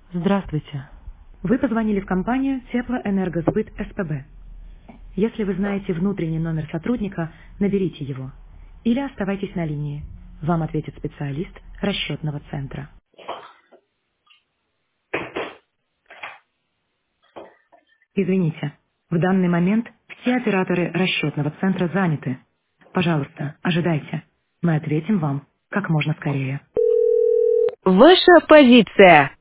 Здравствуйте. Вы позвонили в компанию Теплоэнергосбыт СПБ. Если вы знаете внутренний номер сотрудника, наберите его. Или оставайтесь на линии. Вам ответит специалист расчетного центра. Извините, в данный момент все операторы расчетного центра заняты. Пожалуйста, ожидайте. Мы ответим вам как можно скорее. Ваша позиция.